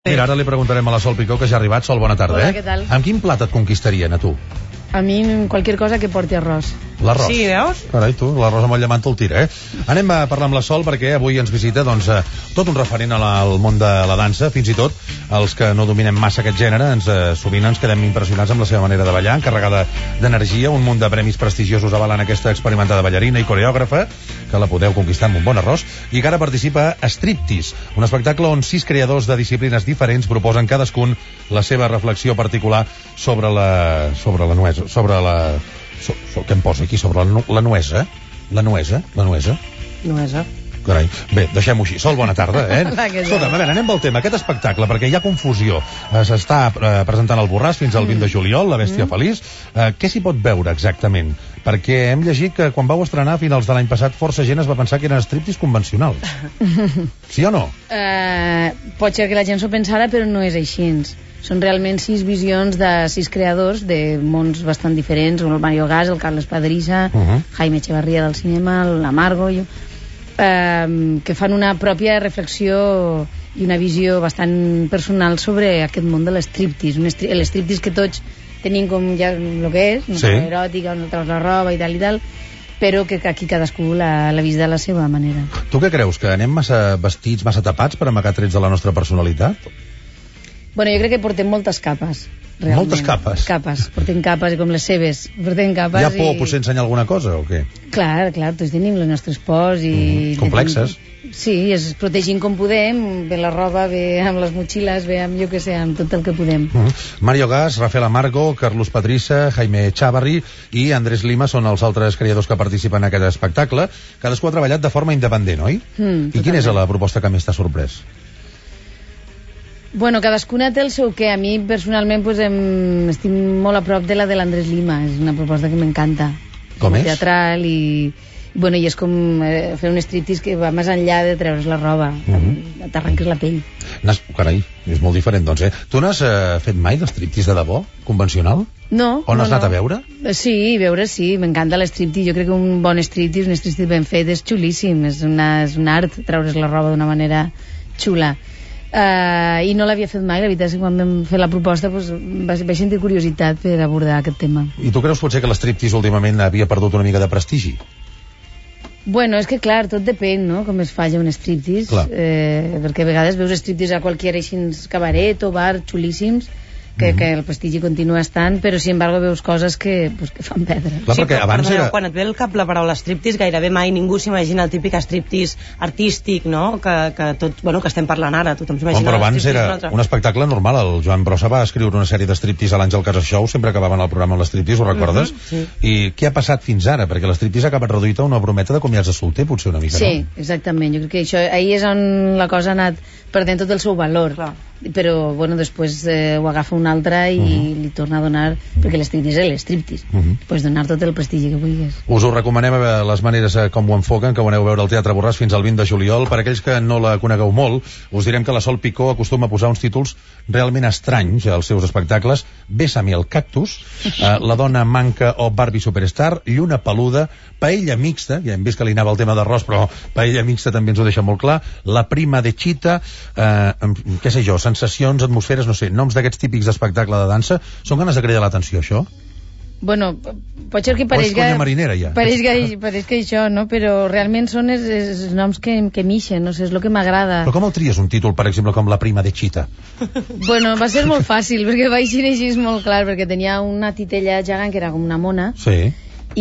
Mira, ara li preguntarem a la Sol Picó, que ja ha arribat. Sol, bona tarda. Hola, què tal? Amb quin plat et conquistarien, a tu? A mi, qualsevol cosa que porti arròs. L'arròs? Sí, veus? Carai, tu, l'arròs amb el llamant el tira, Anem a parlar amb la Sol, perquè avui ens visita, tot un referent al món de la dansa. Fins i tot els que no dominem massa aquest gènere, sovint ens quedem impressionats amb la seva manera de ballar, encarregada d'energia. Un munt de premis prestigiosos avalen aquesta experimentada ballarina i coreògrafa, que la podeu conquistar amb un bon arròs, i que ara participa a Striptease, un espectacle on 6 creadors de disciplines diferents proposen cadascun la seva reflexió particular sobre la nuesa. Què em posa aquí? Sobre la nuesa? La nuesa? Nuesa. Carai. Bé, deixem-ho així. Sol, bona tarda, Escolta'm, a veure, anem pel tema. Aquest espectacle, perquè hi ha confusió. S'està presentant al Borràs fins al 20 de juliol, La bèstia feliç. Què s'hi pot veure exactament? Perquè hem llegit que quan vau estrenar a finals de l'any passat, força gent es va pensar que eren striptease convencionals. Sí o no? Pot ser que la gent s'ho pensara, però no és així. Són realment 6 visions de 6 creadors de mons bastant diferents, el Mario Gas, el Carles Padrissa, Jaime Echevarría del cinema, l'Amargo, que fan una pròpia reflexió i una visió bastant personal sobre aquest món de l'estriptease. L'estriptease que tots tenim com ja el que és, una cosa eròtica, on treus la roba i tal, però que aquí cadascú l'ha vist de la seva manera. Tu què creus? Que anem massa vestits, massa tapats per amagar trets de la nostra personalitat? Bueno, jo crec que portem moltes capes, realment. Moltes capes? Capes, portem capes, com les seves. Portem capes. Hi ha por potser ensenyar alguna cosa, o què? Clar, tots tenim les nostres pors i... Complexes. Sí, es protegim com podem, bé la roba, bé amb les motxilles, bé amb, jo què sé, amb tot el que podem. Mario Gas, Rafael Amargo, Carlos Padrissa, Jaime Echevarría i Andrés Lima són els altres creadors que participen en aquest espectacle. Cadascú ha treballat de forma independent, oi? I quina és la proposta que més t'ha sorprès? Bueno, cadascuna té el seu què. A mi, personalment, estic molt a prop de la de l'Andrés Lima. És una proposta que m'encanta. Com és? Teatral i és com fer un striptease que va més enllà de treure's la roba. T'arrenques la pell. Carai, és molt diferent, doncs, Tu n'has fet mai d'striptease de debò? Convencional? No. On has anat a veure? Sí, sí. M'encanta l'striptease. Jo crec que un bon striptease, un striptease ben fet, és xulíssim. És un art treure's la roba d'una manera xula. I no l'havia fet mai. La veritat és que quan vam fer la proposta vaig sentir curiositat per abordar aquest tema. I tu creus potser que l'striptease últimament havia perdut una mica de prestigi? Bueno, és que clar, tot depèn, no?, com es faci un striptease, perquè a vegades veus striptease a qualsevol així cabaret o bar xulíssims que el prestigi continua estant, però sin embargo veus coses que fan perdre. Clar, perquè abans era... Quan et ve al cap la paraula striptease, gairebé mai ningú s'imagina el típic striptease artístic, no?, que estem parlant ara, tothom s'imagina... Però abans era un espectacle normal. El Joan Brossa va escriure una sèrie de striptease a l'Àngel Casas Show, sempre acabaven el programa amb l'striptease, ho recordes? Sí. I què ha passat fins ara? Perquè l'striptease ha acabat reduït a una brometa de comiats de solter, potser una mica, no? Sí, exactament. Jo crec que ahir és on la cosa ha anat perdent tot el seu valor. Clar. Però després ho agafa un altre i li torna a donar, perquè l'striptease és l'striptease, pues donar tot el prestigi que vulguis. Us ho recomanem, a les maneres com ho enfoquen, que ho aneu a veure al Teatre Borràs fins al 20 de juliol. Per aquells que no la conegueu molt, us direm que la Sol Picó acostuma a posar uns títols realment estranys als seus espectacles: Bésame el cactus, La dona manca o Barbie Superstar, Lluna peluda, Paella mixta, ja hem vist que li anava el tema d'arròs, però paella mixta també ens ho deixa molt clar, La prima de Chita, què sé jo, sensacions, atmosferes, no sé, noms d'aquests típics d'espectacle de dansa. Són ganes de cridar l'atenció, això? Bueno, pot ser que pareix conya marinera, ja. Pareix que això, no? Però realment són els noms que m'ixen, no sé, és el que m'agrada. Però com el tries, un títol, per exemple, com La prima de Chita? Bueno, va ser molt fàcil, perquè va així molt clar, perquè tenia una titella gegant que era com una mona. Sí.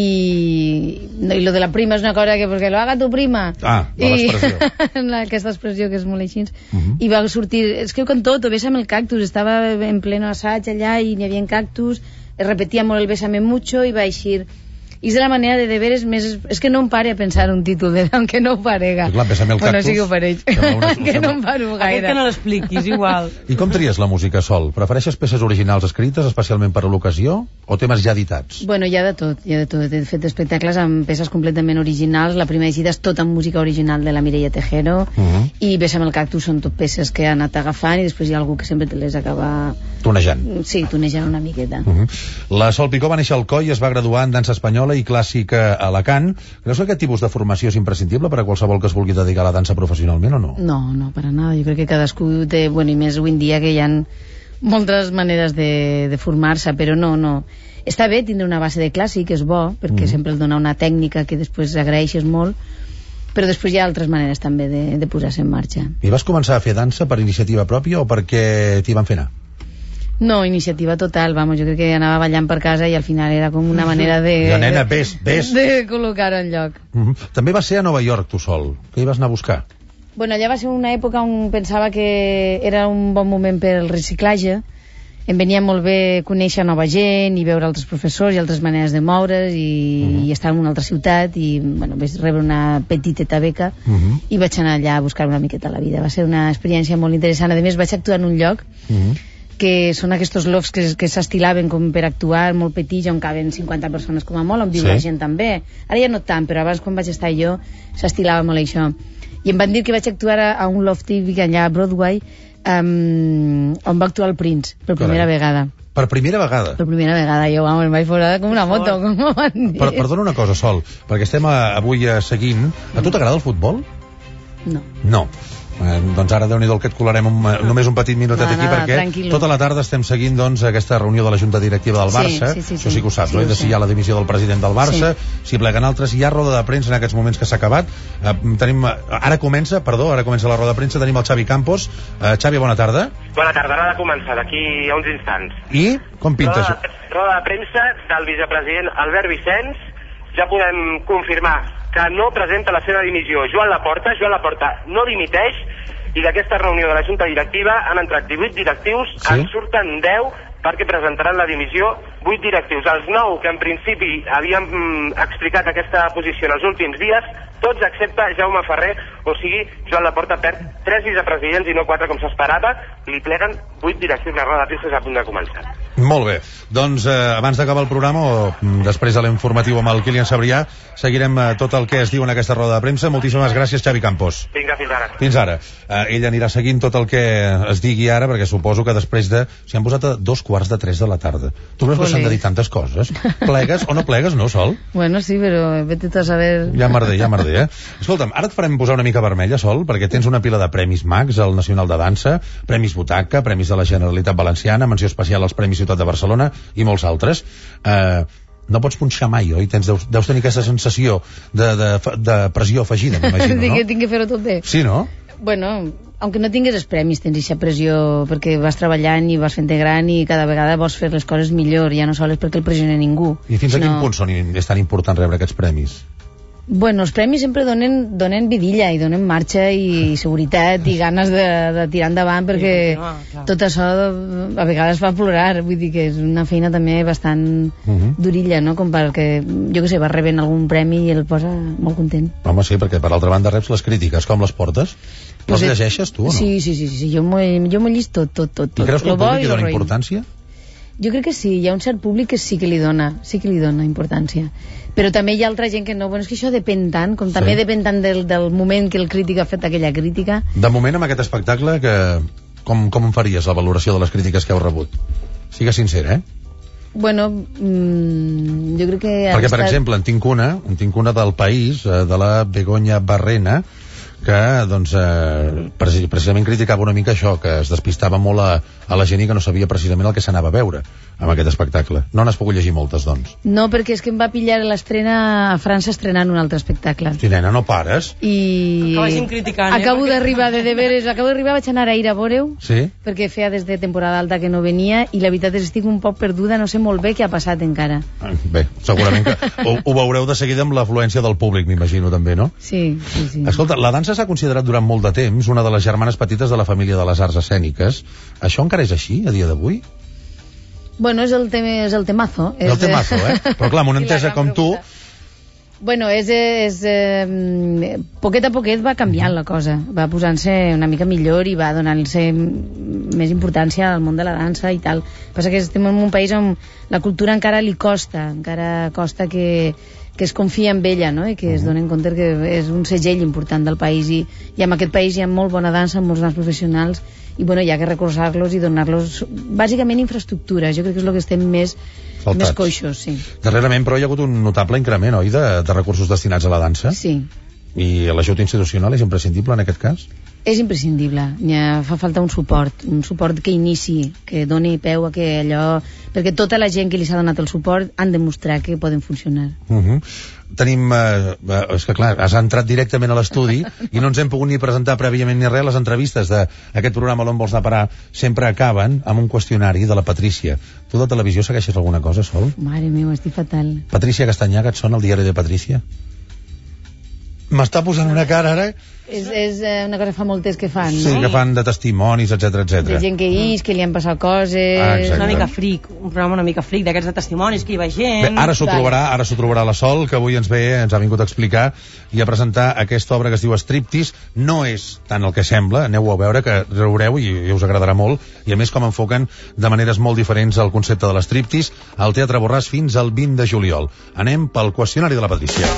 I lo de la prima és una cosa que porque lo haga tu prima, l'expressió. Aquesta expressió que és molt així. I va sortir, és que con tot, Bésame el cactus, estava en pleno assaig allà i n'hi havia cactus, repetia molt el Bésame mucho i va eixir. I és de la manera de veres més... És que no em pare a pensar un títol, aunque no ho parega. Clar, Bésame el cactus... Bueno, sí que ho pareix. Que no em paro gaire. Aquest que no l'expliquis, igual. I com tries la música, Sol? Prefereixes peces originals escrites especialment per a l'ocasió o temes ja editats? Bueno, hi ha de tot. He fet espectacles amb peces completament originals. La primera eixida és tota música original de la Mireia Tejero i Bésame el cactus són tot peces que ha anat agafant i després hi ha algú que sempre te les acaba Tonejant. Sí, tonejant una miqueta. La Sol Picó va néixer al COI i es va graduar en dansa espanyola i clàssica a Alacant. Creus que aquest tipus de formació és imprescindible per a qualsevol que es vulgui dedicar a la dansa professionalment o no? No, per a nada. Jo crec que cadascú té, bueno, i més avui en dia que hi ha moltes maneres de formar-se, però no. Està bé tindre una base de clàssic, és bo, perquè sempre el dona una tècnica que després agraeixes molt, però després hi ha altres maneres també de posar-se en marxa. I vas començar a fer dansa per iniciativa pròpia o perquè t'hi van fer anar? No, iniciativa total, vamos, jo crec que anava ballant per casa i al final era com una manera Ja, nena, ves. de col·locar-ho en lloc. També vas ser a Nova York, tu sol. Què hi vas anar a buscar? Bueno, allà va ser una època on pensava que era un bon moment per al reciclatge. Em venia molt bé conèixer nova gent i veure altres professors i altres maneres de moure's i estar en una altra ciutat i, bueno, vaig rebre una petiteta beca i vaig anar allà a buscar una miqueta la vida. Va ser una experiència molt interessant. A més, vaig actuar en un lloc que són aquests lofts que s'estilaven com per actuar, molt petits, on caben 50 persones com a molt, on viu la gent també. Ara ja no tant, però abans quan vaig estar jo s'estilava molt això. I em van dir que vaig actuar a un loft típic allà a Broadway, on va actuar el Prince, per primera vegada. Per primera vegada? Per primera vegada, jo em vaig posar com una moto, com ho van dir. Perdona una cosa, Sol, perquè estem avui seguint. A tu t'agrada el futbol? No. Doncs ara, Déu-n'hi-do, el que et colarem només un petit minutet aquí, perquè tranquil·lo. Tota la tarda estem seguint aquesta reunió de la Junta Directiva del Barça. Sí. Això sí que ho saps, oi? De si hi ha la dimissió del president del Barça, si pleguen altres. Hi ha roda de premsa en aquests moments que s'ha acabat. Ara comença la roda de premsa, tenim el Xavi Campos. Xavi, bona tarda. Bona tarda, ara ha de començar, d'aquí a uns instants. I com pinta això? Roda de premsa del vicepresident Albert Vicenç. Ja podem confirmar que no presenta la seva dimissió Joan Laporta no dimiteix, i d'aquesta reunió de la Junta Directiva han entrat 18 directius, en surten 10 perquè presentaran la dimissió 8 directius. Els 9 que en principi havíem explicat aquesta posició en els últims dies, tots excepte Jaume Ferrer, o sigui, Joan Laporta perd 3 vicepresidents i no 4 com s'esperava, li pleguen 8 directius, la roda de premsa és a punt de començar. Molt bé, doncs abans d'acabar el programa o després de l'informatiu amb el Kilian Sabrià seguirem tot el que es diu en aquesta roda de premsa. Moltíssimes gràcies, Xavi Campos. Vinga, fins ara. Fins ara. Ell anirà seguint tot el que es digui ara, perquè suposo que després de... S'hi han posat a 2:45 de la tarda. Tu creus que s'han de dir tantes coses? Plegues o no plegues, no, Sol? Bueno, sí, però vete a saber... Ja merder. Escolta'm, ara et farem posar una mica vermella, Sol, perquè tens una pila de premis Max al Nacional de Dansa, premis Butaca, premis de la Generalitat Valenciana, menció especial als Premis Ciutat de Barcelona i molts altres. No pots punxar mai, oi? Deus tenir aquesta sensació de pressió afegida, m'imagino, no? Tinc que fer-ho tot bé. Sí, no? Bueno, aunque no tingues els premis, tens aquesta pressió perquè vas treballant i vas fent-te gran i cada vegada vols fer les coses millor, ja no sols perquè el pressiona ningú. I fins a quin punt és tan important rebre aquests premis? Bueno, els premis sempre donen vidilla i donen marxa i seguretat i ganes de tirar endavant, perquè tot això a vegades fa plorar. Vull dir que és una feina també bastant durilla, no? Com perquè, jo què sé, vas rebent algun premi i el posa molt content. Home, sí, perquè per altra banda reps les crítiques. Com les portes? Les llegeixes tu o no? Sí, jo m'ho llis tot. I creus que el públic hi dona importància? Jo crec que sí, hi ha un cert públic que sí que li dona importància. Però també hi ha altra gent que no. Bueno, és que això depèn tant, com també depèn tant del moment que el crític ha fet aquella crítica. De moment, amb aquest espectacle, com em faries la valoració de les crítiques que heu rebut? Sigues sincer, Bueno, jo crec que... Perquè, per exemple, en tinc una del País, de la Begoña Barrena, que doncs, precisament criticava una mica això, que es despistava molt a la gent i que no sabia precisament el que s'anava a veure amb aquest espectacle. No n'has pogut llegir moltes, doncs? No, perquè és que em va pillar l'estrena a França estrenant un altre espectacle. Sí, nena, no pares. I acabo d'arribar, vaig anar a ir a veure-ho, perquè feia des de temporada alta que no venia, i la veritat és que estic un poc perduda, no sé molt bé què ha passat encara. Bé, segurament que ho veureu de seguida amb l'afluència del públic, m'imagino, també, no? Sí. Escolta, la dansa s'ha considerat durant molt de temps una de les germanes petites de la família de les arts escèniques. Això encara és així, a dia d'avui? Bueno, és el temazo. És el temazo, Però clar, amb una entesa com tu... Bueno, poquet a poquet va canviant la cosa, va posant-se una mica millor i va donant-se més importància al món de la dansa i tal. Passa que estem en un país on la cultura encara costa que es confia en ella, no? I que es donen compte que és un segell important del país, i en aquest país hi ha molt bona dansa, molts grans professionals, bueno, hi ha que recolzar-los i donar-los bàsicament infraestructura. Jo crec que és el que estem més coixos, sí. Darrerament, però, hi ha hagut un notable increment, oi, de recursos destinats a la dansa? Sí. I l'ajut institucional és imprescindible en aquest cas? És imprescindible. Fa falta un suport que inici, que doni peu a que allò... Perquè tota la gent que li s'ha donat el suport han de mostrar que poden funcionar. Tenim... és que clar, has entrat directament a l'estudi i no ens hem pogut ni presentar prèviament ni res. Les entrevistes d'aquest programa l'On vols anar a parar sempre acaben amb un qüestionari de la Patrícia. Tu de televisió segueixes alguna cosa, Sol? Mare meva, estic fatal. Patrícia Castanyaga, et sona el diari de Patrícia? M'està posant una cara ara... És una cosa que fa molt temps que fan, no? Sí, que fan de testimonis, etc. De gent que que li han passat coses... Una mica fric, un programa una mica fric d'aquests de testimonis, que hi va gent... Bé, ara s'ho trobarà la Sol, que avui ens ha vingut a explicar i a presentar aquesta obra que es diu Striptease. No és tant el que sembla, aneu a veure, que veureu i us agradarà molt, i a més com enfoquen de maneres molt diferents el concepte de l'Striptease al Teatre Borràs fins al 20 de juliol. Anem pel qüestionari de la Patrícia.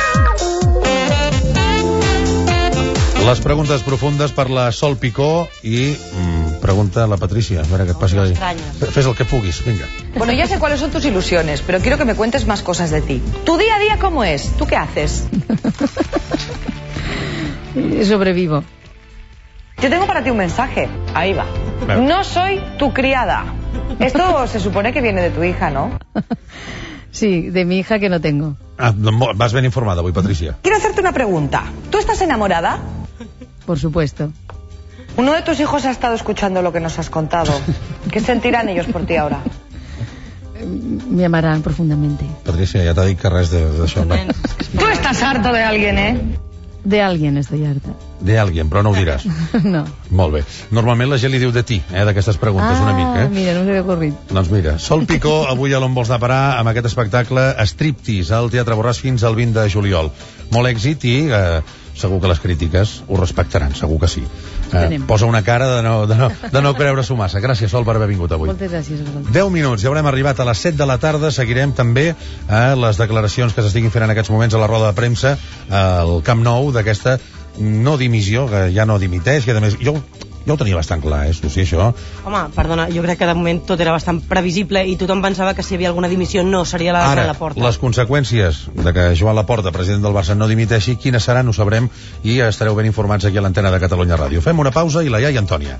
Les preguntes profundes per la Sol Picó i pregunta a la Patrícia. A veure què et passi. Fes el que puguis, vinga. Bueno, ya sé cuáles son tus ilusiones, pero quiero que me cuentes más cosas de ti. ¿Tu día a día cómo es? ¿Tú qué haces? Sobrevivo. Yo tengo para ti un mensaje. Ahí va. Vale. No soy tu criada. Esto se supone que viene de tu hija, ¿no? Sí, de mi hija que no tengo. Vas ben informada avui, Patrícia. Quiero hacerte una pregunta. ¿Tú estás enamorada? Por supuesto. Uno de tus hijos ha estado escuchando lo que nos has contado. ¿Qué sentirán ellos por ti ahora? Me amarán profundamente. Patrícia, ja t'ha dit que res d'això. Tú estás harto de alguien, ¿eh? De alguien estoy harta. De alguien, però no ho diràs. No. Molt bé. Normalment la gent li diu de ti, d'aquestes preguntes, una mica. Mira, no s'havia ocorrit. Doncs mira, Sol Picó, avui a l'On vols anar a parar amb aquest espectacle Striptease al Teatre Borràs fins al 20 de juliol. Molt èxit i segur que les crítiques ho respectaran, segur que sí. Posa una cara de no creure-s'ho massa. Gràcies, Sol, per haver vingut avui. Moltes gràcies. 10 minuts, ja haurem arribat a les 7 de la tarda. Seguirem també les declaracions que s'estiguin fent en aquests moments a la roda de premsa al Camp Nou d'aquesta no dimissió, que ja no dimiteix, que a més jo ho tenia bastant clar, Susi, això. Home, perdona, jo crec que de moment tot era bastant previsible i tothom pensava que si hi havia alguna dimissió no seria la de Joan Laporta. Les conseqüències de que Joan Laporta, president del Barça, no dimiteixi, quines seran, ho sabrem i estareu ben informats aquí a l'antena de Catalunya Ràdio. Fem una pausa i la iaia Antònia.